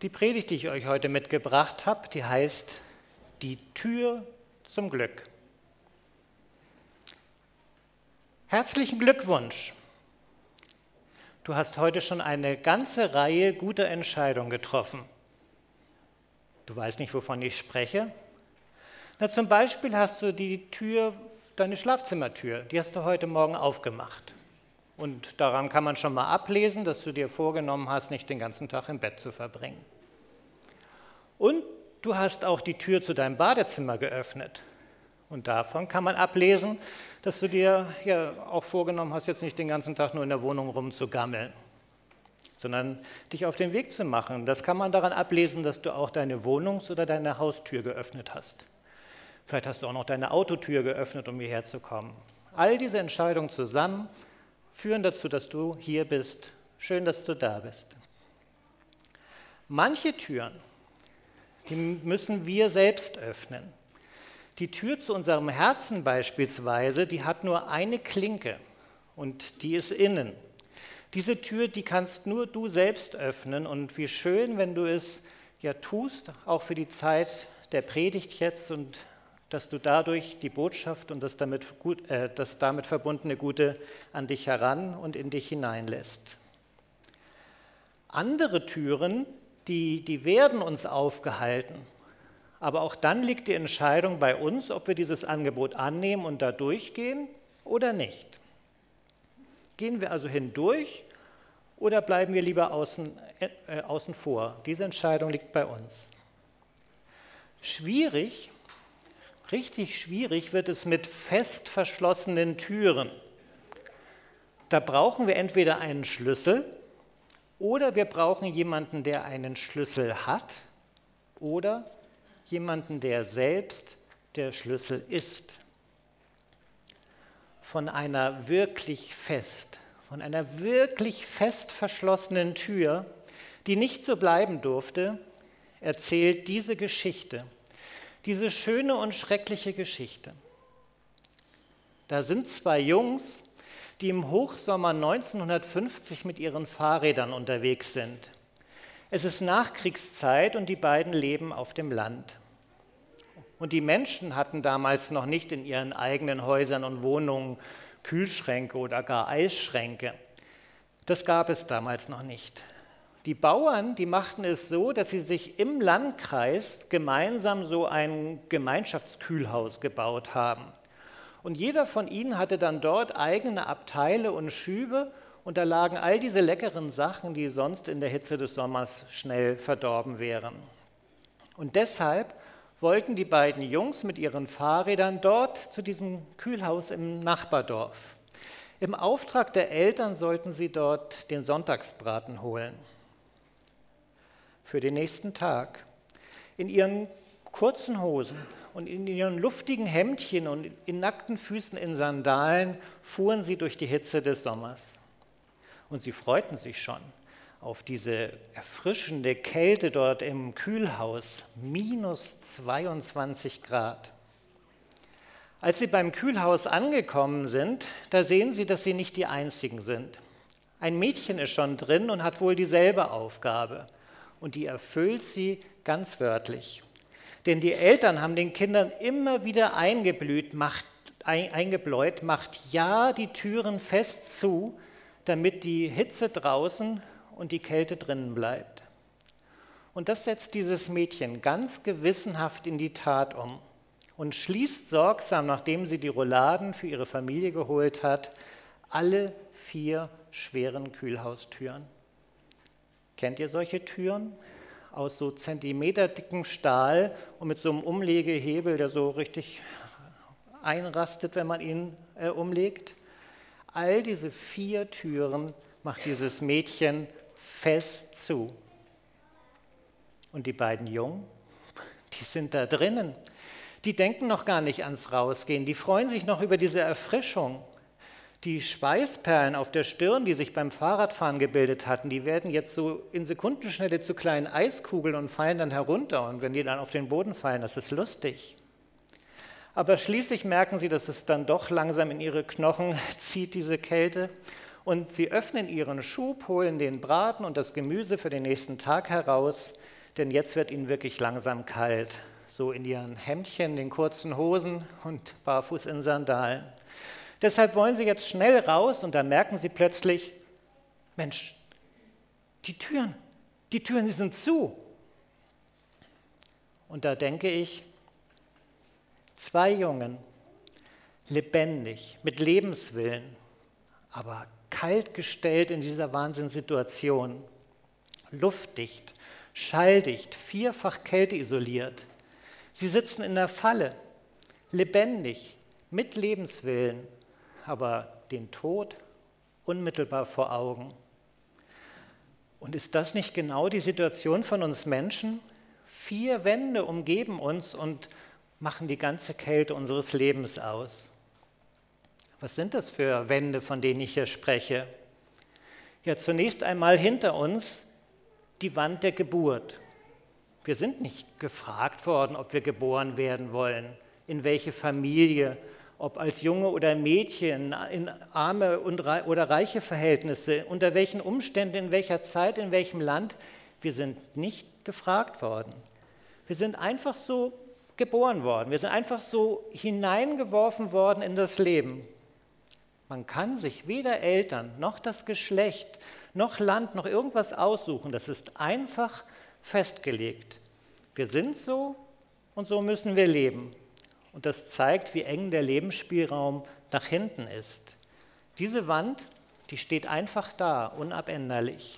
Die Predigt, die ich euch heute mitgebracht habe, die heißt Die Tür zum Glück. Herzlichen Glückwunsch! Du hast heute schon eine ganze Reihe guter Entscheidungen getroffen. Du weißt nicht, wovon ich spreche? Na, zum Beispiel hast du die Tür, deine Schlafzimmertür, die hast du heute Morgen aufgemacht. Und daran kann man schon mal ablesen, dass du dir vorgenommen hast, nicht den ganzen Tag im Bett zu verbringen. Und du hast auch die Tür zu deinem Badezimmer geöffnet. Und davon kann man ablesen, dass du dir ja auch vorgenommen hast, jetzt nicht den ganzen Tag nur in der Wohnung rumzugammeln, sondern dich auf den Weg zu machen. Das kann man daran ablesen, dass du auch deine Wohnungs- oder deine Haustür geöffnet hast. Vielleicht hast du auch noch deine Autotür geöffnet, um hierher zu kommen. All diese Entscheidungen zusammen führen dazu, dass du hier bist. Schön, dass du da bist. Manche Türen, die müssen wir selbst öffnen. Die Tür zu unserem Herzen beispielsweise, die hat nur eine Klinke und die ist innen. Diese Tür, die kannst nur du selbst öffnen und wie schön, wenn du es ja tust, auch für die Zeit der Predigt jetzt und dass du dadurch die Botschaft und das damit verbundene Gute an dich heran und in dich hineinlässt. Andere Türen, die werden uns aufgehalten. Aber auch dann liegt die Entscheidung bei uns, ob wir dieses Angebot annehmen und da durchgehen oder nicht. Gehen wir also hindurch oder bleiben wir lieber außen vor? Diese Entscheidung liegt bei uns. Schwierig, richtig schwierig wird es mit fest verschlossenen Türen. Da brauchen wir entweder einen Schlüssel oder wir brauchen jemanden, der einen Schlüssel hat oder jemanden, der selbst der Schlüssel ist. Von einer wirklich fest verschlossenen Tür, die nicht so bleiben durfte, erzählt diese Geschichte, diese schöne und schreckliche Geschichte. Da sind zwei Jungs, die im Hochsommer 1950 mit ihren Fahrrädern unterwegs sind. Es ist Nachkriegszeit und die beiden leben auf dem Land. Und die Menschen hatten damals noch nicht in ihren eigenen Häusern und Wohnungen Kühlschränke oder gar Eisschränke. Das gab es damals noch nicht. Die Bauern, die machten es so, dass sie sich im Landkreis gemeinsam so ein Gemeinschaftskühlhaus gebaut haben. Und jeder von ihnen hatte dann dort eigene Abteile und Schübe und da lagen all diese leckeren Sachen, die sonst in der Hitze des Sommers schnell verdorben wären. Und deshalb wollten die beiden Jungs mit ihren Fahrrädern dort zu diesem Kühlhaus im Nachbardorf. Im Auftrag der Eltern sollten sie dort den Sonntagsbraten holen. Für den nächsten Tag. In ihren kurzen Hosen und in ihren luftigen Hemdchen und in nackten Füßen in Sandalen fuhren sie durch die Hitze des Sommers. Und sie freuten sich schon auf diese erfrischende Kälte dort im Kühlhaus, minus 22 Grad. Als sie beim Kühlhaus angekommen sind, da sehen sie, dass sie nicht die Einzigen sind. Ein Mädchen ist schon drin und hat wohl dieselbe Aufgabe. Und die erfüllt sie ganz wörtlich. Denn die Eltern haben den Kindern immer wieder eingebläut, macht ja die Türen fest zu, damit die Hitze draußen und die Kälte drinnen bleibt. Und das setzt dieses Mädchen ganz gewissenhaft in die Tat um und schließt sorgsam, nachdem sie die Rouladen für ihre Familie geholt hat, alle 4 schweren Kühlhaustüren. Kennt ihr solche Türen? Aus so zentimeterdicken Stahl und mit so einem Umlegehebel, der so richtig einrastet, wenn man ihn umlegt. All diese 4 Türen macht dieses Mädchen fest zu. Und die beiden Jungen, die sind da drinnen. Die denken noch gar nicht ans Rausgehen, die freuen sich noch über diese Erfrischung. Die Schweißperlen auf der Stirn, die sich beim Fahrradfahren gebildet hatten, die werden jetzt so in Sekundenschnelle zu kleinen Eiskugeln und fallen dann herunter. Und wenn die dann auf den Boden fallen, das ist lustig. Aber schließlich merken sie, dass es dann doch langsam in ihre Knochen zieht, diese Kälte. Und sie öffnen ihren Schub, holen den Braten und das Gemüse für den nächsten Tag heraus. denn jetzt wird ihnen wirklich langsam kalt, so in ihren Hemdchen, den kurzen Hosen und barfuß in Sandalen. Deshalb wollen sie jetzt schnell raus und da merken sie plötzlich, Mensch, die Türen, die sind zu. Und da denke ich, 2 Jungen, lebendig, mit Lebenswillen, aber kalt gestellt in dieser Wahnsinnssituation, luftdicht, schalldicht, 4-fach kälteisoliert. Sie sitzen in der Falle, lebendig, mit Lebenswillen, aber den Tod unmittelbar vor Augen. Und ist das nicht genau die Situation von uns Menschen? 4 Wände umgeben uns und machen die ganze Kälte unseres Lebens aus. Was sind das für Wände, von denen ich hier spreche? Ja, zunächst einmal hinter uns die Wand der Geburt. Wir sind nicht gefragt worden, ob wir geboren werden wollen, in welche Familie, ob als Junge oder Mädchen, in arme oder reiche Verhältnisse, unter welchen Umständen, in welcher Zeit, in welchem Land. Wir sind nicht gefragt worden. Wir sind einfach so geboren worden. Wir sind einfach so hineingeworfen worden in das Leben. Man kann sich weder Eltern, noch das Geschlecht, noch Land, noch irgendwas aussuchen. Das ist einfach festgelegt. Wir sind so und so müssen wir leben. Und das zeigt, wie eng der Lebensspielraum nach hinten ist. Diese Wand, die steht einfach da, unabänderlich.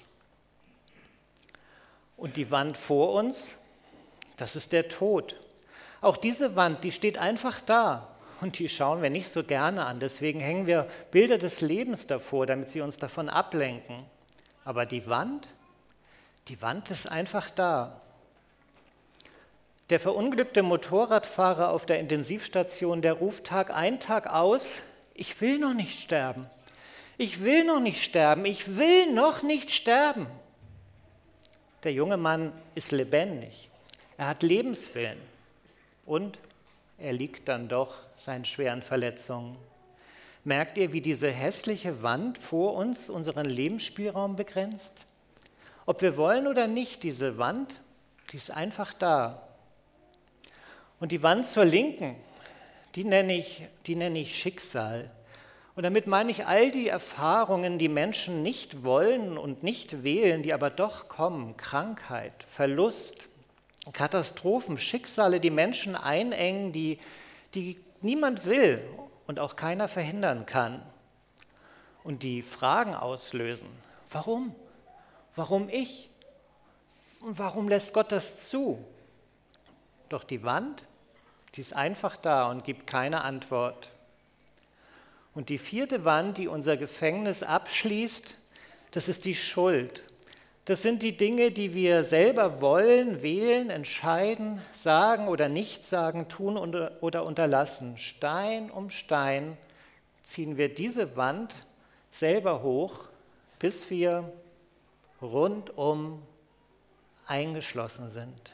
Und die Wand vor uns, das ist der Tod. Auch diese Wand, die steht einfach da und die schauen wir nicht so gerne an. Deswegen hängen wir Bilder des Lebens davor, damit sie uns davon ablenken. Aber die Wand ist einfach da. Der verunglückte Motorradfahrer auf der Intensivstation, der ruft Tag ein, Tag aus, ich will noch nicht sterben. Ich will noch nicht sterben. Ich will noch nicht sterben. Der junge Mann ist lebendig. Er hat Lebenswillen. Und er liegt dann doch seinen schweren Verletzungen. Merkt ihr, wie diese hässliche Wand vor uns unseren Lebensspielraum begrenzt? Ob wir wollen oder nicht, diese Wand, die ist einfach da. Und die Wand zur Linken, die nenne ich Schicksal. Und damit meine ich all die Erfahrungen, die Menschen nicht wollen und nicht wählen, die aber doch kommen. Krankheit, Verlust, Katastrophen, Schicksale, die Menschen einengen, die niemand will und auch keiner verhindern kann. Und die Fragen auslösen. Warum? Warum ich? Und warum lässt Gott das zu? Doch die Wand, die ist einfach da und gibt keine Antwort. Und die 4. Wand, die unser Gefängnis abschließt, das ist die Schuld. Das sind die Dinge, die wir selber wollen, wählen, entscheiden, sagen oder nicht sagen, tun oder unterlassen. Stein um Stein ziehen wir diese Wand selber hoch, bis wir rundum eingeschlossen sind.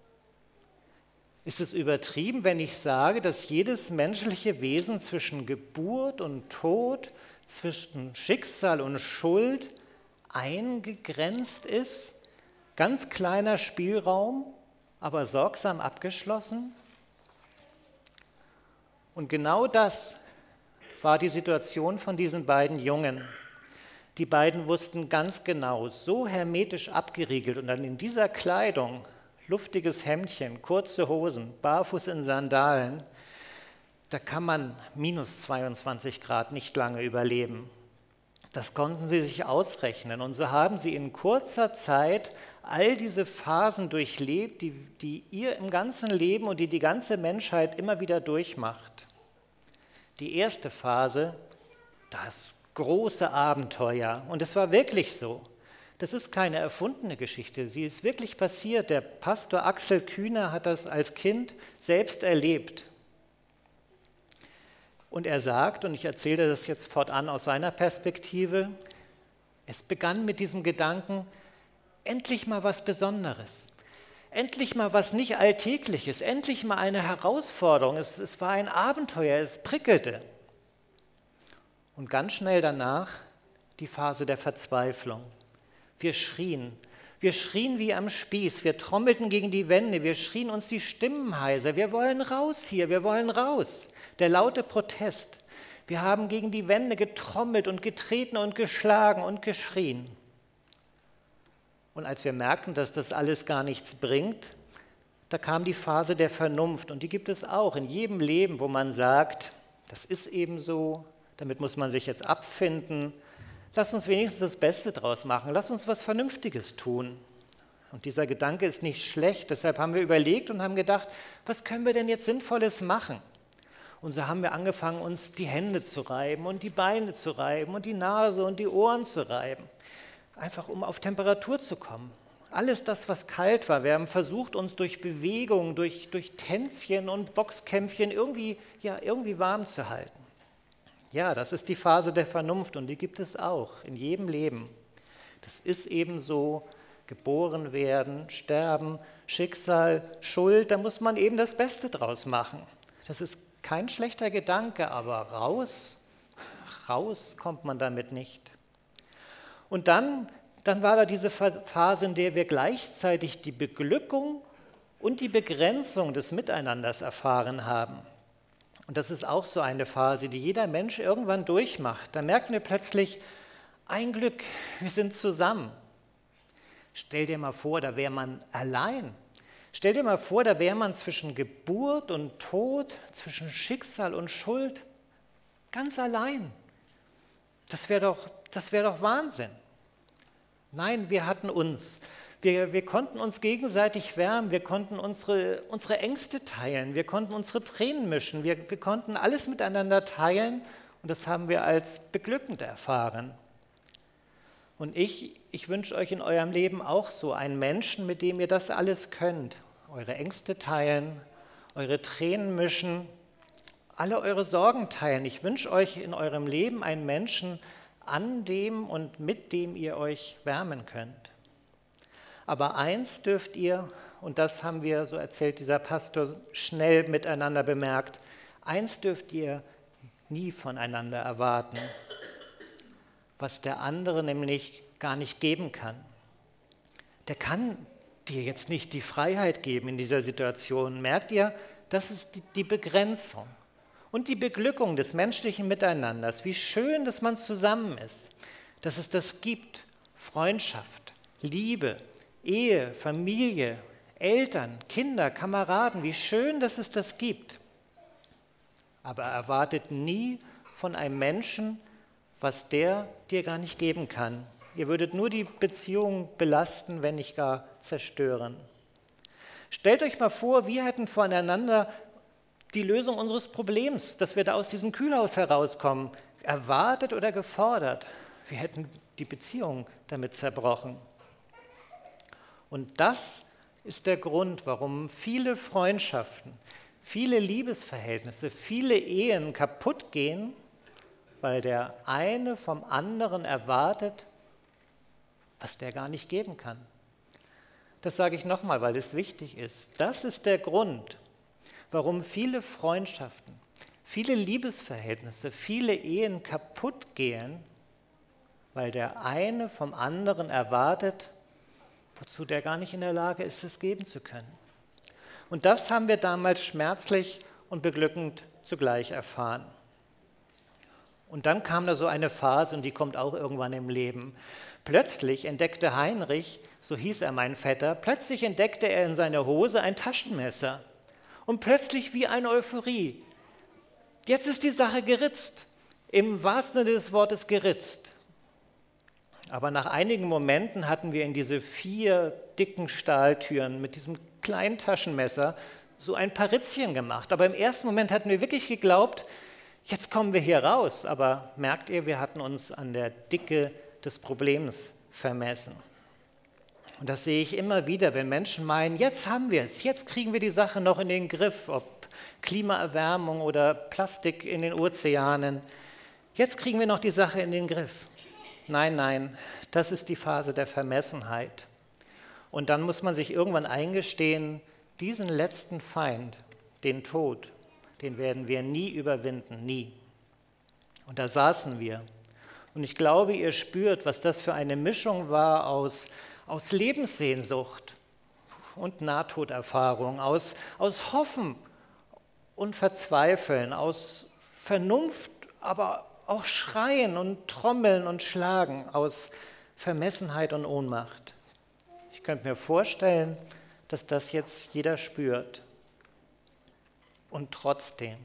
Ist es übertrieben, wenn ich sage, dass jedes menschliche Wesen zwischen Geburt und Tod, zwischen Schicksal und Schuld eingegrenzt ist? Ganz kleiner Spielraum, aber sorgsam abgeschlossen? Und genau das war die Situation von diesen beiden Jungen. Die beiden wussten ganz genau, so hermetisch abgeriegelt und dann in dieser Kleidung, luftiges Hemdchen, kurze Hosen, barfuß in Sandalen, da kann man minus 22 Grad nicht lange überleben. Das konnten sie sich ausrechnen und so haben sie in kurzer Zeit all diese Phasen durchlebt, die ihr im ganzen Leben und die ganze Menschheit immer wieder durchmacht. Die erste Phase, das große Abenteuer, und es war wirklich so. Das ist keine erfundene Geschichte, sie ist wirklich passiert. Der Pastor Axel Kühner hat das als Kind selbst erlebt. Und er sagt, und ich erzähle das jetzt fortan aus seiner Perspektive, es begann mit diesem Gedanken, endlich mal was Besonderes, endlich mal was nicht Alltägliches, endlich mal eine Herausforderung, es war ein Abenteuer, es prickelte. Und ganz schnell danach die Phase der Verzweiflung. Wir schrien, Wir schrien wie am Spieß, wir trommelten gegen die Wände, wir schrien uns die Stimmen heiser. Wir wollen raus hier, wir wollen raus. Der laute Protest. Wir haben gegen die Wände getrommelt und getreten und geschlagen und geschrien. Und als wir merkten, dass das alles gar nichts bringt, da kam die Phase der Vernunft. Und die gibt es auch in jedem Leben, wo man sagt, das ist eben so, damit muss man sich jetzt abfinden. Lass uns wenigstens das Beste draus machen. Lass uns was Vernünftiges tun. Und dieser Gedanke ist nicht schlecht. Deshalb haben wir überlegt und haben gedacht, was können wir denn jetzt Sinnvolles machen? Und so haben wir angefangen, uns die Hände zu reiben und die Beine zu reiben und die Nase und die Ohren zu reiben. Einfach um auf Temperatur zu kommen. Alles das, was kalt war. Wir haben versucht, uns durch Bewegung, durch Tänzchen und Boxkämpfchen irgendwie warm zu halten. Ja, das ist die Phase der Vernunft und die gibt es auch in jedem Leben. Das ist eben so, geboren werden, sterben, Schicksal, Schuld, da muss man eben das Beste draus machen. Das ist kein schlechter Gedanke, aber raus kommt man damit nicht. Und dann war da diese Phase, in der wir gleichzeitig die Beglückung und die Begrenzung des Miteinanders erfahren haben. Und das ist auch so eine Phase, die jeder Mensch irgendwann durchmacht. Da merken wir plötzlich, ein Glück, wir sind zusammen. Stell dir mal vor, da wäre man allein. Stell dir mal vor, da wäre man zwischen Geburt und Tod, zwischen Schicksal und Schuld, ganz allein. Das wäre doch Wahnsinn. Nein, wir hatten uns. Wir konnten uns gegenseitig wärmen, wir konnten unsere Ängste teilen, wir konnten unsere Tränen mischen, wir konnten alles miteinander teilen und das haben wir als beglückend erfahren. Und ich wünsche euch in eurem Leben auch so einen Menschen, mit dem ihr das alles könnt. Eure Ängste teilen, eure Tränen mischen, alle eure Sorgen teilen. Ich wünsche euch in eurem Leben einen Menschen, an dem und mit dem ihr euch wärmen könnt. Aber eins dürft ihr, und das haben wir, so erzählt dieser Pastor, schnell miteinander bemerkt, eins dürft ihr nie voneinander erwarten, was der andere nämlich gar nicht geben kann. Der kann dir jetzt nicht die Freiheit geben in dieser Situation. Merkt ihr, das ist die Begrenzung und die Beglückung des menschlichen Miteinanders. Wie schön, dass man zusammen ist, dass es das gibt, Freundschaft, Liebe, Ehe, Familie, Eltern, Kinder, Kameraden, wie schön, dass es das gibt. Aber erwartet nie von einem Menschen, was der dir gar nicht geben kann. Ihr würdet nur die Beziehung belasten, wenn nicht gar zerstören. Stellt euch mal vor, wir hätten voneinander die Lösung unseres Problems, dass wir da aus diesem Kühlhaus herauskommen, erwartet oder gefordert. Wir hätten die Beziehung damit zerbrochen. Und das ist der Grund, warum viele Freundschaften, viele Liebesverhältnisse, viele Ehen kaputt gehen, weil der eine vom anderen erwartet, was der gar nicht geben kann. Das sage ich nochmal, weil es wichtig ist. Das ist der Grund, warum viele Freundschaften, viele Liebesverhältnisse, viele Ehen kaputt gehen, weil der eine vom anderen erwartet, wozu der gar nicht in der Lage ist, es geben zu können. Und das haben wir damals schmerzlich und beglückend zugleich erfahren. Und dann kam da so eine Phase, und die kommt auch irgendwann im Leben. Plötzlich entdeckte Heinrich, so hieß er mein Vetter, plötzlich entdeckte er in seiner Hose ein Taschenmesser. Und plötzlich wie eine Euphorie. Jetzt ist die Sache geritzt, im wahrsten Sinne des Wortes geritzt. Aber nach einigen Momenten hatten wir in diese 4 dicken Stahltüren mit diesem kleinen Taschenmesser so ein paar Ritzchen gemacht. Aber im ersten Moment hatten wir wirklich geglaubt, jetzt kommen wir hier raus. Aber merkt ihr, wir hatten uns an der Dicke des Problems vermessen. Und das sehe ich immer wieder, wenn Menschen meinen, jetzt haben wir es, jetzt kriegen wir die Sache noch in den Griff, ob Klimaerwärmung oder Plastik in den Ozeanen. Jetzt kriegen wir noch die Sache in den Griff. Nein, das ist die Phase der Vermessenheit. Und dann muss man sich irgendwann eingestehen, diesen letzten Feind, den Tod, den werden wir nie überwinden, nie. Und da saßen wir. Und ich glaube, ihr spürt, was das für eine Mischung war aus aus Lebenssehnsucht und Nahtoderfahrung, aus Hoffen und Verzweifeln, aus Vernunft, aber auch Schreien und Trommeln und Schlagen, aus Vermessenheit und Ohnmacht. Ich könnte mir vorstellen, dass das jetzt jeder spürt. Und trotzdem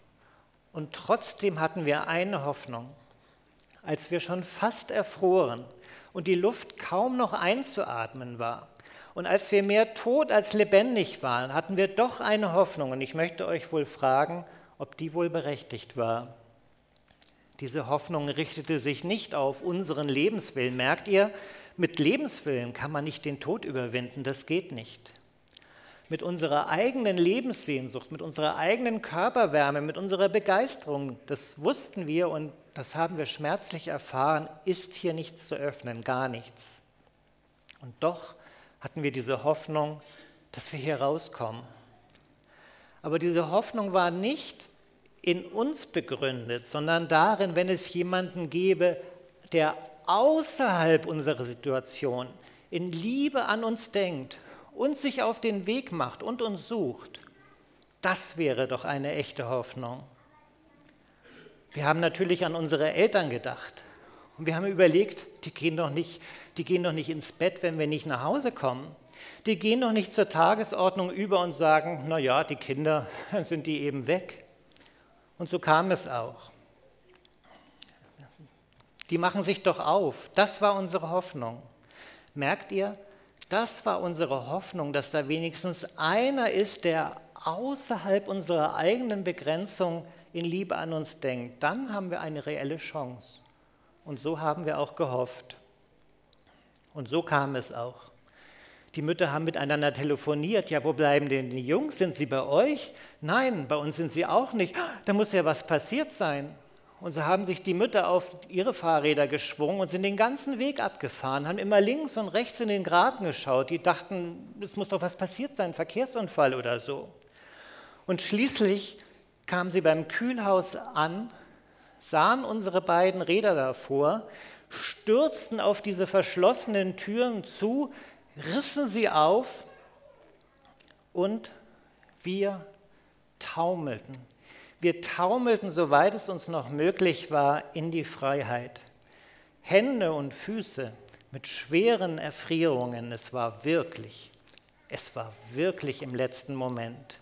hatten wir eine Hoffnung, als wir schon fast erfroren und die Luft kaum noch einzuatmen war. Und als wir mehr tot als lebendig waren, hatten wir doch eine Hoffnung. Und ich möchte euch wohl fragen, ob die wohl berechtigt war. Diese Hoffnung richtete sich nicht auf unseren Lebenswillen. Merkt ihr, mit Lebenswillen kann man nicht den Tod überwinden, das geht nicht. Mit unserer eigenen Lebenssehnsucht, mit unserer eigenen Körperwärme, mit unserer Begeisterung, das wussten wir und das haben wir schmerzlich erfahren, ist hier nichts zu öffnen, gar nichts. Und doch hatten wir diese Hoffnung, dass wir hier rauskommen. Aber diese Hoffnung war nicht in uns begründet, sondern darin, wenn es jemanden gäbe, der außerhalb unserer Situation in Liebe an uns denkt und sich auf den Weg macht und uns sucht. Das wäre doch eine echte Hoffnung. Wir haben natürlich an unsere Eltern gedacht und wir haben überlegt, die gehen doch nicht ins Bett, wenn wir nicht nach Hause kommen. Die gehen doch nicht zur Tagesordnung über und sagen, na ja, die Kinder, dann sind die eben weg. Und so kam es auch. Die machen sich doch auf. Das war unsere Hoffnung. Merkt ihr, das war unsere Hoffnung, dass da wenigstens einer ist, der außerhalb unserer eigenen Begrenzung in Liebe an uns denkt. Dann haben wir eine reelle Chance. Und so haben wir auch gehofft. Und so kam es auch. Die Mütter haben miteinander telefoniert. Ja, wo bleiben denn die Jungs? Sind sie bei euch? Nein, bei uns sind sie auch nicht. Da muss ja was passiert sein. Und so haben sich die Mütter auf ihre Fahrräder geschwungen und sind den ganzen Weg abgefahren, haben immer links und rechts in den Graben geschaut. Die dachten, es muss doch was passiert sein, ein Verkehrsunfall oder so. Und schließlich kamen sie beim Kühlhaus an, sahen unsere beiden Räder davor, stürzten auf diese verschlossenen Türen zu, rissen sie auf und wir taumelten. Wir taumelten, soweit es uns noch möglich war, in die Freiheit. Hände und Füße mit schweren Erfrierungen, es war wirklich im letzten Moment.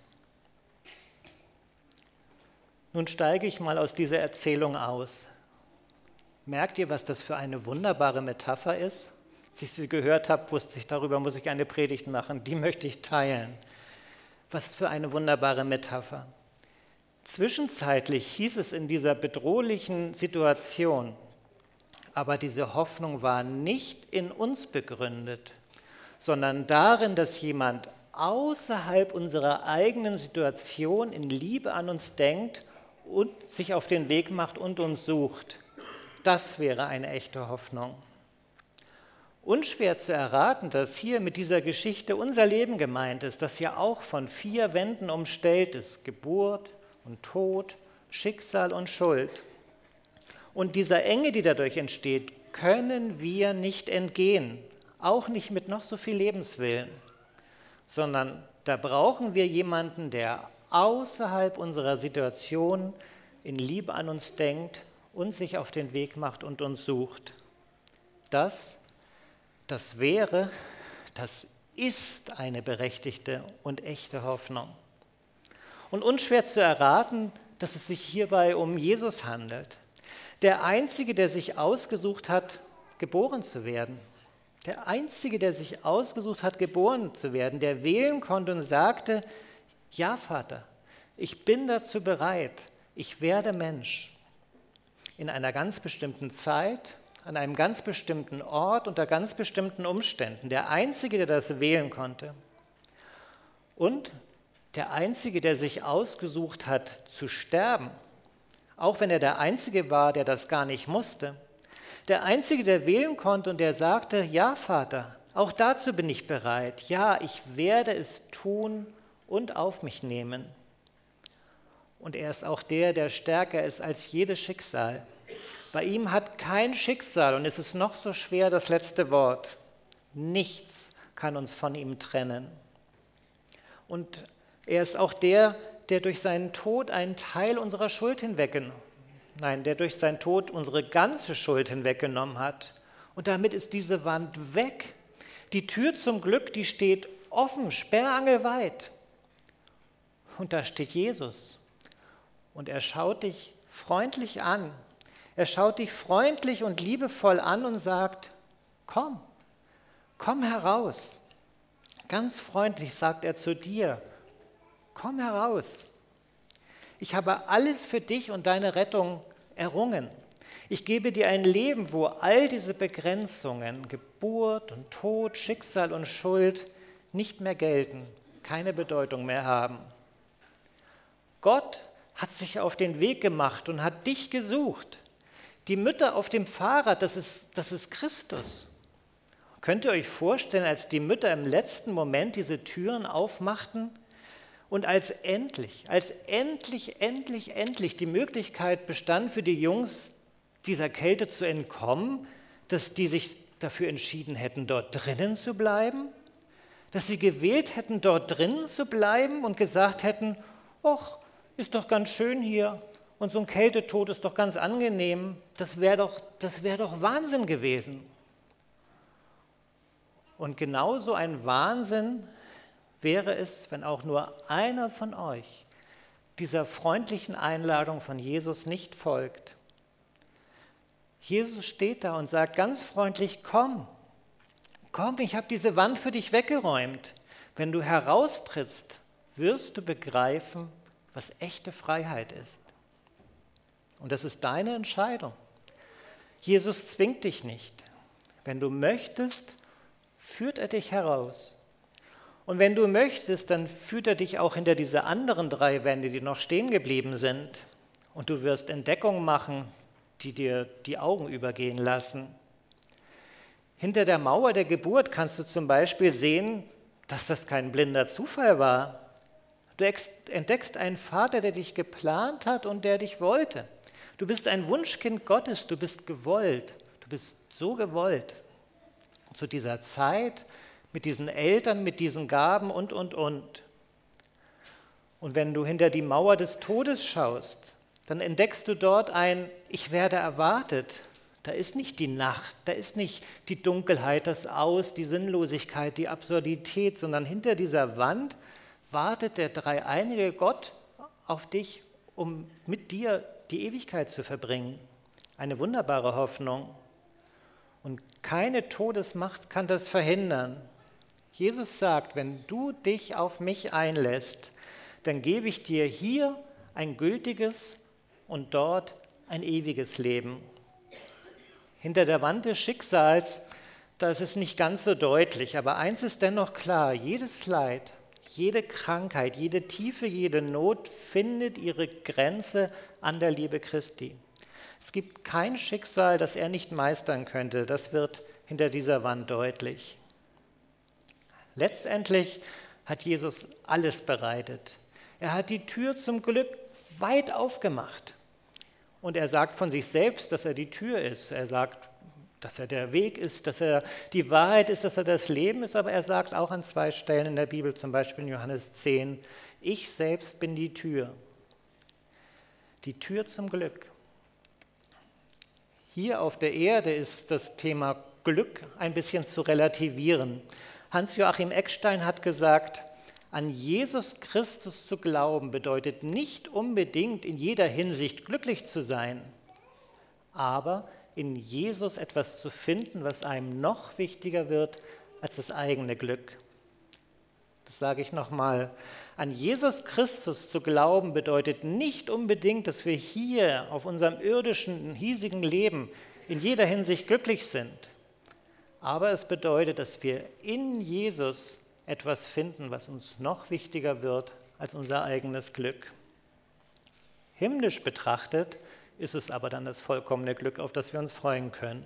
Nun steige ich mal aus dieser Erzählung aus. Merkt ihr, was das für eine wunderbare Metapher ist? Als ich sie gehört habe, wusste ich, darüber muss ich eine Predigt machen, die möchte ich teilen. Was für eine wunderbare Metapher. Zwischenzeitlich hieß es in dieser bedrohlichen Situation, aber diese Hoffnung war nicht in uns begründet, sondern darin, dass jemand außerhalb unserer eigenen Situation in Liebe an uns denkt und sich auf den Weg macht und uns sucht. Das wäre eine echte Hoffnung. Unschwer zu erraten, dass hier mit dieser Geschichte unser Leben gemeint ist, das ja auch von 4 Wänden umstellt ist: Geburt und Tod, Schicksal und Schuld. Und dieser Enge, die dadurch entsteht, können wir nicht entgehen, auch nicht mit noch so viel Lebenswillen, sondern da brauchen wir jemanden, der außerhalb unserer Situation in Liebe an uns denkt und sich auf den Weg macht und uns sucht. Das ist eine berechtigte und echte Hoffnung. Und unschwer zu erraten, dass es sich hierbei um Jesus handelt. Der Einzige, der sich ausgesucht hat, geboren zu werden. Der Einzige, der sich ausgesucht hat, geboren zu werden, der wählen konnte und sagte, ja Vater, ich bin dazu bereit, ich werde Mensch. In einer ganz bestimmten Zeit, an einem ganz bestimmten Ort, unter ganz bestimmten Umständen. Der Einzige, der das wählen konnte. Und der Einzige, der sich ausgesucht hat, zu sterben, auch wenn er der Einzige war, der das gar nicht musste. Der Einzige, der wählen konnte und der sagte, ja Vater, auch dazu bin ich bereit. Ja, ich werde es tun und auf mich nehmen. Und er ist auch der, der stärker ist als jedes Schicksal. Bei ihm hat kein Schicksal, und es ist noch so schwer, das letzte Wort. Nichts kann uns von ihm trennen. Und er ist auch der durch seinen Tod einen Teil unserer Schuld der durch seinen Tod unsere ganze Schuld hinweggenommen hat. Und damit ist diese Wand weg. Die Tür zum Glück, die steht offen, sperrangelweit. Und da steht Jesus. Und er schaut dich freundlich an. Er schaut dich freundlich und liebevoll an und sagt, komm heraus. Ganz freundlich sagt er zu dir, komm heraus. Ich habe alles für dich und deine Rettung errungen. Ich gebe dir ein Leben, wo all diese Begrenzungen, Geburt und Tod, Schicksal und Schuld nicht mehr gelten, keine Bedeutung mehr haben. Gott hat sich auf den Weg gemacht und hat dich gesucht. Die Mütter auf dem Fahrrad, das ist Christus. Könnt ihr euch vorstellen, als die Mütter im letzten Moment diese Türen aufmachten und als endlich die Möglichkeit bestand für die Jungs, dieser Kälte zu entkommen, dass die sich dafür entschieden hätten, dort drinnen zu bleiben, dass sie gewählt hätten, dort drinnen zu bleiben und gesagt hätten, ach, ist doch ganz schön hier und so ein Kältetod ist doch ganz angenehm, das wär doch Wahnsinn gewesen. Und genauso ein Wahnsinn wäre es, wenn auch nur einer von euch dieser freundlichen Einladung von Jesus nicht folgt. Jesus steht da und sagt ganz freundlich, komm, ich habe diese Wand für dich weggeräumt. Wenn du heraustrittst, wirst du begreifen, was echte Freiheit ist. Und das ist deine Entscheidung. Jesus zwingt dich nicht. Wenn du möchtest, führt er dich heraus. Und wenn du möchtest, dann führt er dich auch hinter diese anderen 3 Wände, die noch stehen geblieben sind. Und du wirst Entdeckungen machen, die dir die Augen übergehen lassen. Hinter der Mauer der Geburt kannst du zum Beispiel sehen, dass das kein blinder Zufall war. Du entdeckst einen Vater, der dich geplant hat und der dich wollte. Du bist ein Wunschkind Gottes, du bist gewollt. Du bist so gewollt. Zu dieser Zeit, mit diesen Eltern, mit diesen Gaben und. Und wenn du hinter die Mauer des Todes schaust, dann entdeckst du dort ein Ich werde erwartet. Da ist nicht die Nacht, da ist nicht die Dunkelheit, das Aus, die Sinnlosigkeit, die Absurdität, sondern hinter dieser Wand wartet der dreieinige Gott auf dich, um mit dir die Ewigkeit zu verbringen. Eine wunderbare Hoffnung. Und keine Todesmacht kann das verhindern. Jesus sagt, wenn du dich auf mich einlässt, dann gebe ich dir hier ein gültiges und dort ein ewiges Leben. Hinter der Wand des Schicksals, da ist es nicht ganz so deutlich, aber eins ist dennoch klar, jedes Leid, jede Krankheit, jede Tiefe, jede Not findet ihre Grenze an der Liebe Christi. Es gibt kein Schicksal, das er nicht meistern könnte, das wird hinter dieser Wand deutlich. Letztendlich hat Jesus alles bereitet. Er hat die Tür zum Glück weit aufgemacht. Und er sagt von sich selbst, dass er die Tür ist. Er sagt, dass er der Weg ist, dass er die Wahrheit ist, dass er das Leben ist. Aber er sagt auch an 2 Stellen in der Bibel, zum Beispiel in Johannes 10, ich selbst bin die Tür. Die Tür zum Glück. Hier auf der Erde ist das Thema Glück ein bisschen zu relativieren. Hans-Joachim Eckstein hat gesagt, an Jesus Christus zu glauben bedeutet nicht unbedingt in jeder Hinsicht glücklich zu sein, aber in Jesus etwas zu finden, was einem noch wichtiger wird als das eigene Glück. Das sage ich nochmal. An Jesus Christus zu glauben bedeutet nicht unbedingt, dass wir hier auf unserem irdischen, hiesigen Leben in jeder Hinsicht glücklich sind. Aber es bedeutet, dass wir in Jesus etwas finden, was uns noch wichtiger wird als unser eigenes Glück. Himmlisch betrachtet ist es aber dann das vollkommene Glück, auf das wir uns freuen können.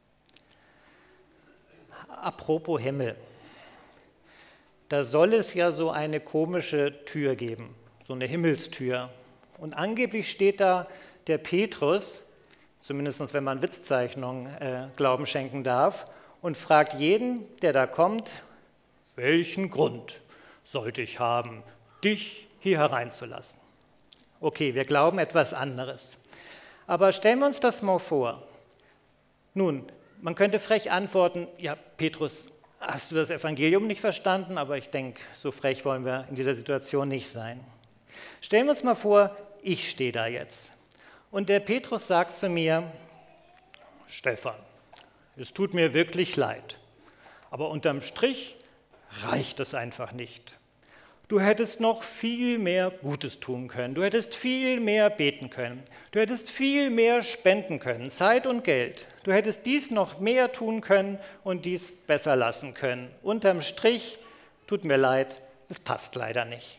Apropos Himmel. Da soll es ja so eine komische Tür geben, so eine Himmelstür. Und angeblich steht da der Petrus, zumindest wenn man Witzzeichnungen Glauben schenken darf, und fragt jeden, der da kommt, welchen Grund sollte ich haben, dich hier hereinzulassen? Okay, wir glauben etwas anderes. Aber stellen wir uns das mal vor. Nun, man könnte frech antworten, ja, Petrus, hast du das Evangelium nicht verstanden? Aber ich denke, so frech wollen wir in dieser Situation nicht sein. Stellen wir uns mal vor, ich stehe da jetzt. Und der Petrus sagt zu mir, Stefan, es tut mir wirklich leid, aber unterm Strich reicht es einfach nicht. Du hättest noch viel mehr Gutes tun können, du hättest viel mehr beten können, du hättest viel mehr spenden können, Zeit und Geld. Du hättest dies noch mehr tun können und dies besser lassen können. Unterm Strich, tut mir leid, es passt leider nicht.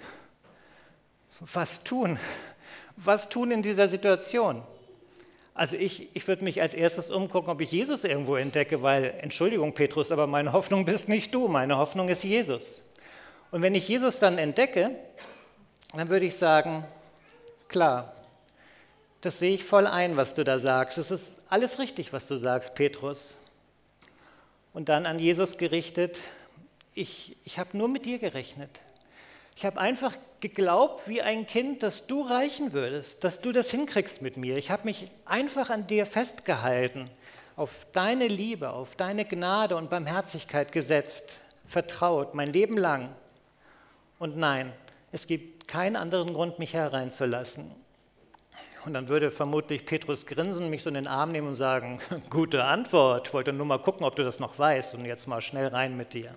Was tun? Was tun in dieser Situation? Also ich würde mich als erstes umgucken, ob ich Jesus irgendwo entdecke, weil, Entschuldigung Petrus, aber meine Hoffnung bist nicht du, meine Hoffnung ist Jesus. Und wenn ich Jesus dann entdecke, dann würde ich sagen, klar, das sehe ich voll ein, was du da sagst. Es ist alles richtig, was du sagst, Petrus. Und dann an Jesus gerichtet, ich habe nur mit dir gerechnet. Ich habe einfach geglaubt, wie ein Kind, dass du reichen würdest, dass du das hinkriegst mit mir. Ich habe mich einfach an dir festgehalten, auf deine Liebe, auf deine Gnade und Barmherzigkeit gesetzt, vertraut, mein Leben lang. Und nein, es gibt keinen anderen Grund, mich hereinzulassen. Und dann würde vermutlich Petrus grinsen, mich so in den Arm nehmen und sagen, gute Antwort, ich wollte nur mal gucken, ob du das noch weißt und jetzt mal schnell rein mit dir.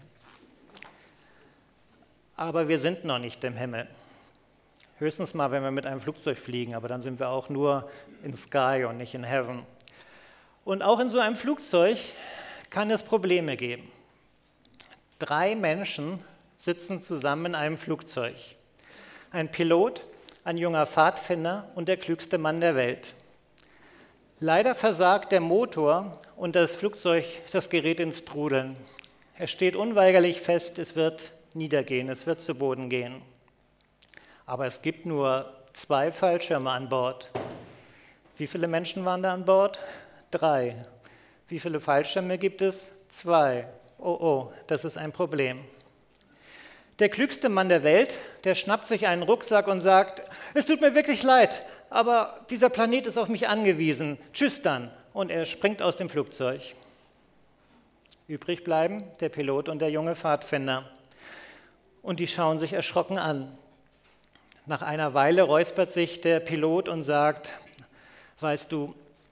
Aber wir sind noch nicht im Himmel. Höchstens mal, wenn wir mit einem Flugzeug fliegen, aber dann sind wir auch nur in Sky und nicht in Heaven. Und auch in so einem Flugzeug kann es Probleme geben. 3 Menschen sitzen zusammen in einem Flugzeug. Ein Pilot, ein junger Pfadfinder und der klügste Mann der Welt. Leider versagt der Motor und das Flugzeug, das gerät ins Trudeln. Es steht unweigerlich fest, es wird niedergehen, es wird zu Boden gehen. Aber es gibt nur 2 Fallschirme an Bord. Wie viele Menschen waren da an Bord? 3. Wie viele Fallschirme gibt es? 2. Oh, das ist ein Problem. Der klügste Mann der Welt, der schnappt sich einen Rucksack und sagt, es tut mir wirklich leid, aber dieser Planet ist auf mich angewiesen. Tschüss dann. Und er springt aus dem Flugzeug. Übrig bleiben der Pilot und der junge Pfadfinder. Und die schauen sich erschrocken an. Nach einer Weile räuspert sich der Pilot und sagt, weißt du,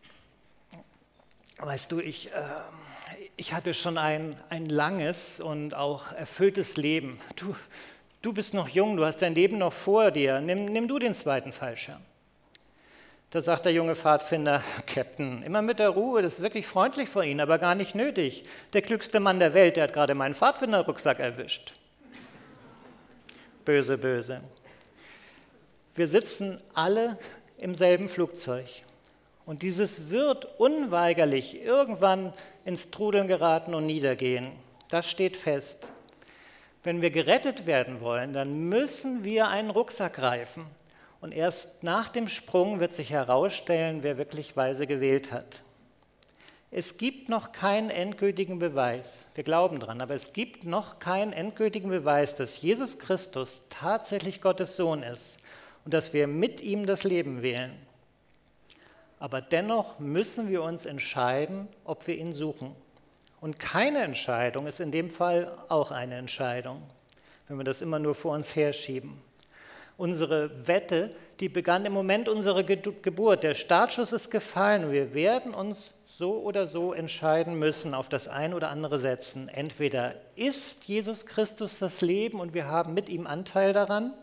ich hatte schon ein langes und auch erfülltes Leben. Du bist noch jung, du hast dein Leben noch vor dir. Nimm du den 2. Fallschirm. Da sagt der junge Pfadfinder, Captain, immer mit der Ruhe, das ist wirklich freundlich von Ihnen, aber gar nicht nötig. Der klügste Mann der Welt, der hat gerade meinen Pfadfinderrucksack erwischt. Böse, böse. Wir sitzen alle im selben Flugzeug. Und dieses wird unweigerlich irgendwann ins Trudeln geraten und niedergehen. Das steht fest. Wenn wir gerettet werden wollen, dann müssen wir einen Rucksack greifen. Und erst nach dem Sprung wird sich herausstellen, wer wirklich weise gewählt hat. Es gibt noch keinen endgültigen Beweis, wir glauben dran, aber es gibt noch keinen endgültigen Beweis, dass Jesus Christus tatsächlich Gottes Sohn ist und dass wir mit ihm das Leben wählen. Aber dennoch müssen wir uns entscheiden, ob wir ihn suchen. Und keine Entscheidung ist in dem Fall auch eine Entscheidung, wenn wir das immer nur vor uns herschieben. Unsere Wette, die begann im Moment unserer Geburt. Der Startschuss ist gefallen und wir werden uns so oder so entscheiden müssen, auf das ein oder andere setzen. Entweder ist Jesus Christus das Leben und wir haben mit ihm Anteil daran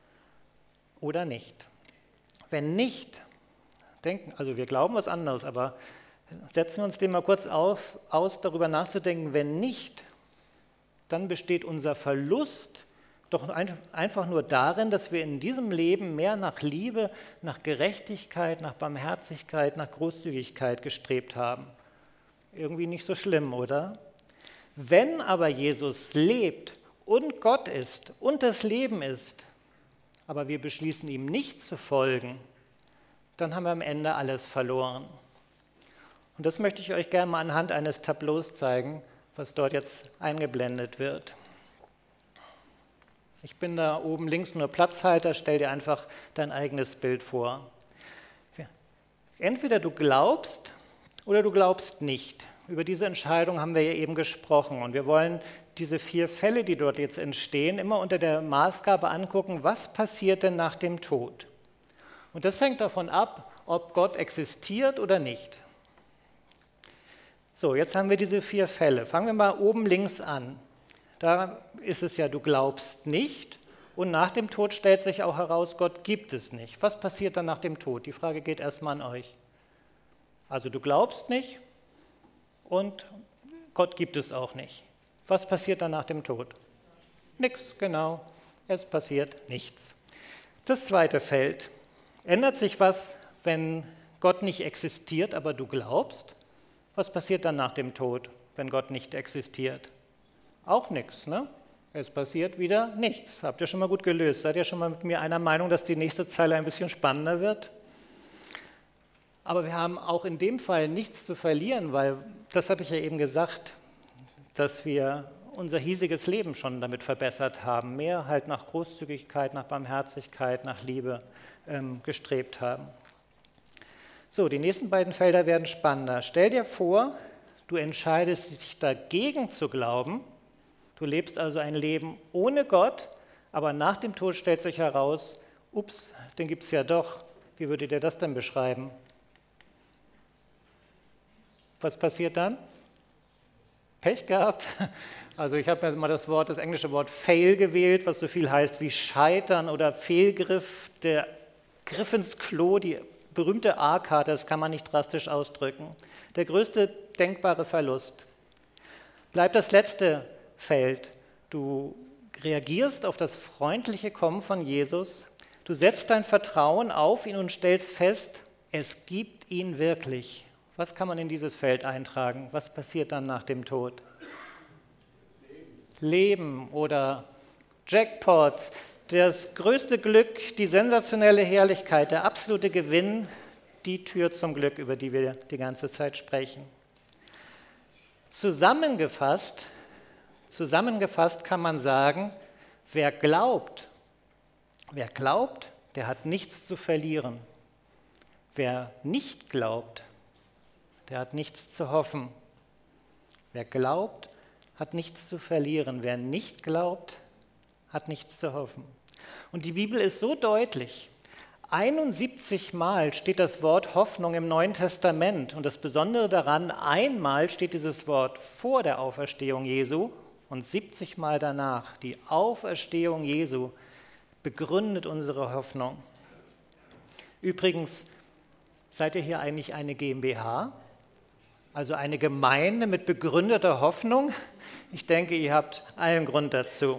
oder nicht. Wenn nicht, also wir glauben was anderes, aber setzen wir uns dem mal kurz aus, darüber nachzudenken, wenn nicht, dann besteht unser Verlust doch einfach nur darin, dass wir in diesem Leben mehr nach Liebe, nach Gerechtigkeit, nach Barmherzigkeit, nach Großzügigkeit gestrebt haben. Irgendwie nicht so schlimm, oder? Wenn aber Jesus lebt und Gott ist und das Leben ist, aber wir beschließen ihm nicht zu folgen, dann haben wir am Ende alles verloren. Und das möchte ich euch gerne mal anhand eines Tableaus zeigen, was dort jetzt eingeblendet wird. Ich bin da oben links nur Platzhalter, stell dir einfach dein eigenes Bild vor. Entweder du glaubst oder du glaubst nicht. Über diese Entscheidung haben wir ja eben gesprochen und wir wollen diese 4 Fälle, die dort jetzt entstehen, immer unter der Maßgabe angucken, was passiert denn nach dem Tod? Und das hängt davon ab, ob Gott existiert oder nicht. So, jetzt haben wir diese 4 Fälle. Fangen wir mal oben links an. Da ist es ja, du glaubst nicht und nach dem Tod stellt sich auch heraus, Gott gibt es nicht. Was passiert dann nach dem Tod? Die Frage geht erstmal an euch. Also du glaubst nicht und Gott gibt es auch nicht. Was passiert dann nach dem Tod? Nichts, genau. Es passiert nichts. Das zweite Feld. Ändert sich was, wenn Gott nicht existiert, aber du glaubst? Was passiert dann nach dem Tod, wenn Gott nicht existiert? Auch nichts, ne? Es passiert wieder nichts. Habt ihr schon mal gut gelöst? Seid ihr schon mal mit mir einer Meinung, dass die nächste Zeile ein bisschen spannender wird? Aber wir haben auch in dem Fall nichts zu verlieren, weil, das habe ich ja eben gesagt, dass wir unser hiesiges Leben schon damit verbessert haben, mehr halt nach Großzügigkeit, nach Barmherzigkeit, nach Liebe gestrebt haben. So, die nächsten beiden Felder werden spannender. Stell dir vor, du entscheidest dich dagegen zu glauben. Du lebst also ein Leben ohne Gott, aber nach dem Tod stellt sich heraus, ups, den gibt es ja doch. Wie würdet ihr das denn beschreiben? Was passiert dann? Pech gehabt. Also ich habe ja mal das englische Wort fail gewählt, was so viel heißt wie scheitern oder Fehlgriff, der Griff ins Klo, die berühmte A-Karte, das kann man nicht drastisch ausdrücken. Der größte denkbare Verlust. Bleibt das letzte Feld. Du reagierst auf das freundliche Kommen von Jesus, du setzt dein Vertrauen auf ihn und stellst fest, es gibt ihn wirklich. Was kann man in dieses Feld eintragen? Was passiert dann nach dem Tod? Leben oder Jackpot, das größte Glück, die sensationelle Herrlichkeit, der absolute Gewinn, die Tür zum Glück, über die wir die ganze Zeit sprechen. Zusammengefasst kann man sagen, wer glaubt, der hat nichts zu verlieren. Wer nicht glaubt, der hat nichts zu hoffen. Wer glaubt, hat nichts zu verlieren. Wer nicht glaubt, hat nichts zu hoffen. Und die Bibel ist so deutlich. 71 Mal steht das Wort Hoffnung im Neuen Testament. Und das Besondere daran, einmal steht dieses Wort vor der Auferstehung Jesu und 70 Mal danach. Die Auferstehung Jesu begründet unsere Hoffnung. Übrigens, seid ihr hier eigentlich eine GmbH? Also eine Gemeinde mit begründeter Hoffnung? Ich denke, ihr habt allen Grund dazu.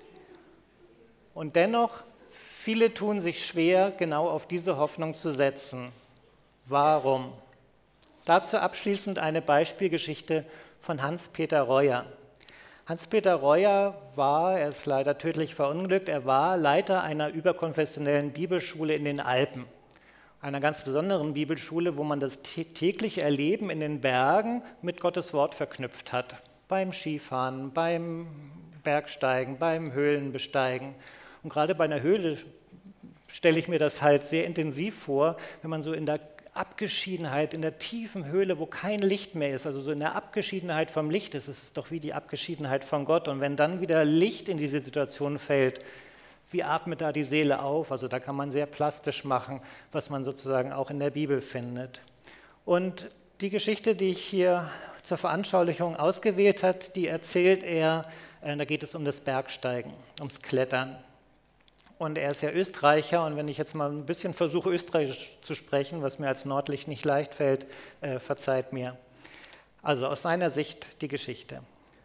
Und dennoch, viele tun sich schwer, genau auf diese Hoffnung zu setzen. Warum? Dazu abschließend eine Beispielgeschichte von Hans-Peter Reuer. Hans-Peter Reuer er ist leider tödlich verunglückt, er war Leiter einer überkonfessionellen Bibelschule in den Alpen. Einer ganz besonderen Bibelschule, wo man das tägliche Erleben in den Bergen mit Gottes Wort verknüpft hat. Beim Skifahren, beim Bergsteigen, beim Höhlenbesteigen. Und gerade bei einer Höhle stelle ich mir das halt sehr intensiv vor, wenn man so in der Abgeschiedenheit, in der tiefen Höhle, wo kein Licht mehr ist, also so in der Abgeschiedenheit vom Licht ist, es doch wie die Abgeschiedenheit von Gott. Und wenn dann wieder Licht in diese Situation fällt, wie atmet da die Seele auf? Also da kann man sehr plastisch machen, was man sozusagen auch in der Bibel findet. Und die Geschichte, die ich hier zur Veranschaulichung ausgewählt habe, die erzählt er, da geht es um das Bergsteigen, ums Klettern. Und er ist ja Österreicher und wenn ich jetzt mal ein bisschen versuche, Österreichisch zu sprechen, was mir als Nordlicht nicht leicht fällt, verzeiht mir. Also aus seiner Sicht die Geschichte.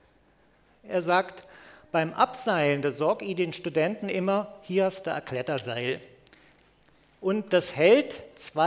Er sagt, beim Abseilen, da sorge ich den Studenten immer, hier hast du ein Kletterseil. Und das hält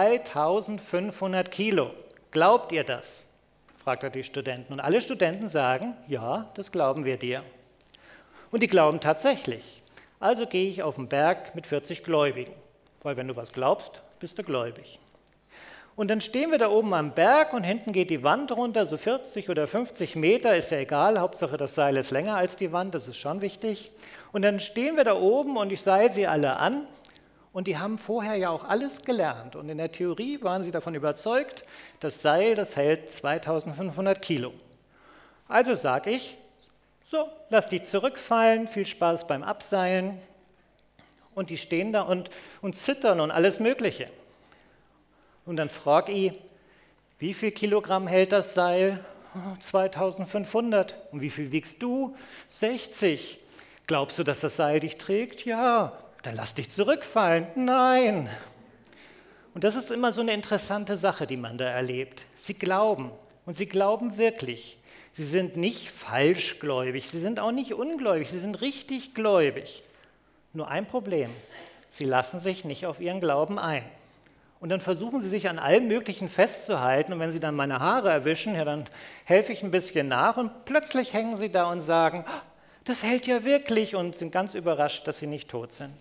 2500 Kilo. Glaubt ihr das? Fragt er die Studenten. Und alle Studenten sagen, ja, das glauben wir dir. Und die glauben tatsächlich. Also gehe ich auf den Berg mit 40 Gläubigen. Weil wenn du was glaubst, bist du gläubig. Und dann stehen wir da oben am Berg und hinten geht die Wand runter, so 40 oder 50 Meter, ist ja egal, Hauptsache das Seil ist länger als die Wand, das ist schon wichtig. Und dann stehen wir da oben und ich seile sie alle an und die haben vorher ja auch alles gelernt. Und in der Theorie waren sie davon überzeugt, das Seil, das hält 2500 Kilo. Also sage ich, so, lass dich zurückfallen, viel Spaß beim Abseilen. Und die stehen da und zittern und alles Mögliche. Und dann frage ich, wie viel Kilogramm hält das Seil? 2500. Und wie viel wiegst du? 60. Glaubst du, dass das Seil dich trägt? Ja. Dann lass dich zurückfallen. Nein. Und das ist immer so eine interessante Sache, die man da erlebt. Sie glauben und sie glauben wirklich. Sie sind nicht falschgläubig, sie sind auch nicht ungläubig, sie sind richtig gläubig. Nur ein Problem, sie lassen sich nicht auf ihren Glauben ein. Und dann versuchen sie sich an allem Möglichen festzuhalten und wenn sie dann meine Haare erwischen, ja, dann helfe ich ein bisschen nach und plötzlich hängen sie da und sagen, das hält ja wirklich und sind ganz überrascht, dass sie nicht tot sind.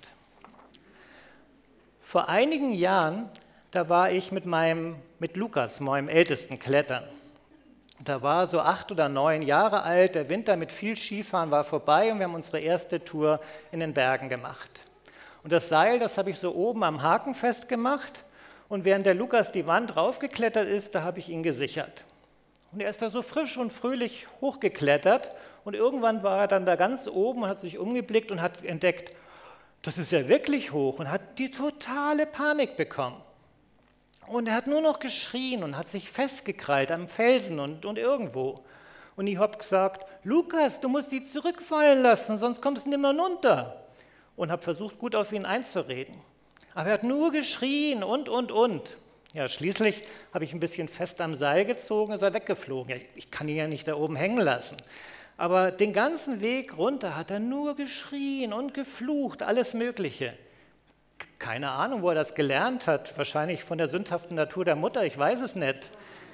Vor einigen Jahren, da war ich mit Lukas, meinem Ältesten, klettern. Da war so 8 oder 9 Jahre alt, der Winter mit viel Skifahren war vorbei und wir haben unsere erste Tour in den Bergen gemacht. Und das Seil, das habe ich so oben am Haken festgemacht und während der Lukas die Wand raufgeklettert ist, da habe ich ihn gesichert. Und er ist da so frisch und fröhlich hochgeklettert und irgendwann war er dann da ganz oben und hat sich umgeblickt und hat entdeckt, das ist ja wirklich hoch und hat die totale Panik bekommen. Und er hat nur noch geschrien und hat sich festgekrallt am Felsen und irgendwo. Und ich habe gesagt, Lukas, du musst die zurückfallen lassen, sonst kommst du nimmer runter. Und habe versucht, gut auf ihn einzureden. Aber er hat nur geschrien und. Ja, schließlich habe ich ein bisschen fest am Seil gezogen, ist er weggeflogen. Ja, ich kann ihn ja nicht da oben hängen lassen. Aber den ganzen Weg runter hat er nur geschrien und geflucht, alles Mögliche. Keine Ahnung, wo er das gelernt hat, wahrscheinlich von der sündhaften Natur der Mutter, ich weiß es nicht.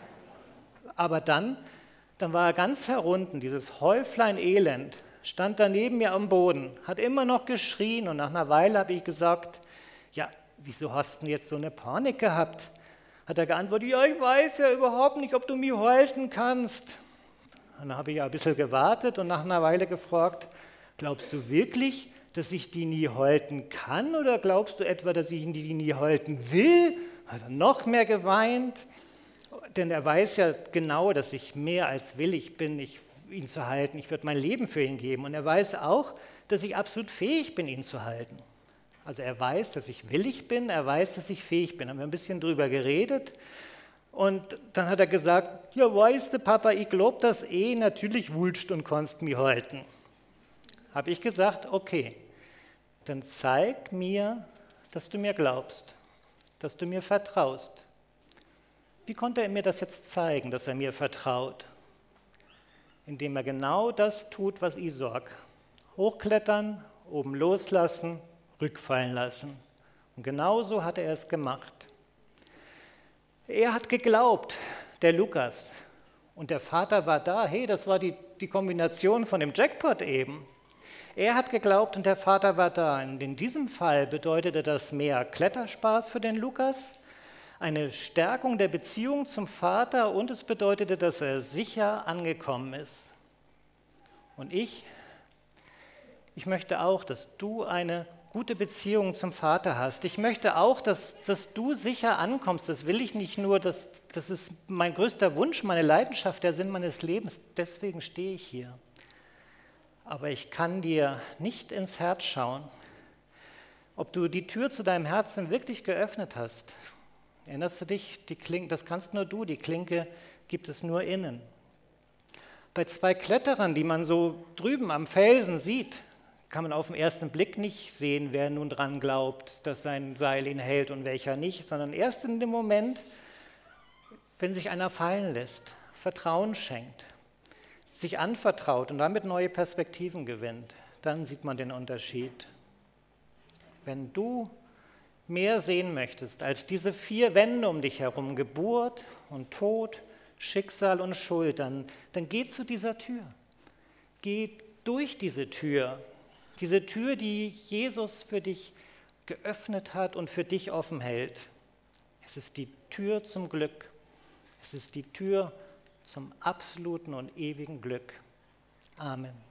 Aber dann war er ganz herunten, dieses Häuflein Elend, stand da neben mir am Boden, hat immer noch geschrien und nach einer Weile habe ich gesagt, ja, wieso hast du denn jetzt so eine Panik gehabt? Hat er geantwortet, ja, ich weiß ja überhaupt nicht, ob du mich halten kannst. Und dann habe ich ja ein bisschen gewartet und nach einer Weile gefragt, glaubst du wirklich, dass ich die nie halten kann oder glaubst du etwa, dass ich die nie halten will? Hat er noch mehr geweint, denn er weiß ja genau, dass ich mehr als willig bin, ihn zu halten. Ich würde mein Leben für ihn geben und er weiß auch, dass ich absolut fähig bin, ihn zu halten. Also er weiß, dass ich willig bin, er weiß, dass ich fähig bin. Haben wir ein bisschen drüber geredet und dann hat er gesagt, ja weißt du Papa, ich glaube das natürlich wulst und kannst mich halten. Habe ich gesagt, okay, dann zeig mir, dass du mir glaubst, dass du mir vertraust. Wie konnte er mir das jetzt zeigen, dass er mir vertraut? Indem er genau das tut, was ich sage. Hochklettern, oben loslassen, rückfallen lassen. Und genauso hat er es gemacht. Er hat geglaubt, der Lukas. Und der Vater war da. Hey, das war die Kombination von dem Jackpot eben. Er hat geglaubt und der Vater war da. Und in diesem Fall bedeutete das mehr Kletterspaß für den Lukas, eine Stärkung der Beziehung zum Vater und es bedeutete, dass er sicher angekommen ist. Und ich möchte auch, dass du eine gute Beziehung zum Vater hast. Ich möchte auch, dass du sicher ankommst. Das will ich nicht nur, das ist mein größter Wunsch, meine Leidenschaft, der Sinn meines Lebens. Deswegen stehe ich hier. Aber ich kann dir nicht ins Herz schauen, ob du die Tür zu deinem Herzen wirklich geöffnet hast. Erinnerst du dich, das kannst nur du, die Klinke gibt es nur innen. Bei 2 Kletterern, die man so drüben am Felsen sieht, kann man auf den ersten Blick nicht sehen, wer nun dran glaubt, dass sein Seil ihn hält und welcher nicht, sondern erst in dem Moment, wenn sich einer fallen lässt, Vertrauen schenkt, sich anvertraut und damit neue Perspektiven gewinnt, dann sieht man den Unterschied. Wenn du mehr sehen möchtest als diese 4 Wände um dich herum, Geburt und Tod, Schicksal und Schuld, dann geh zu dieser Tür. Geh durch diese Tür, die Jesus für dich geöffnet hat und für dich offen hält. Es ist die Tür zum Glück. Es ist die Tür zum absoluten und ewigen Glück. Amen.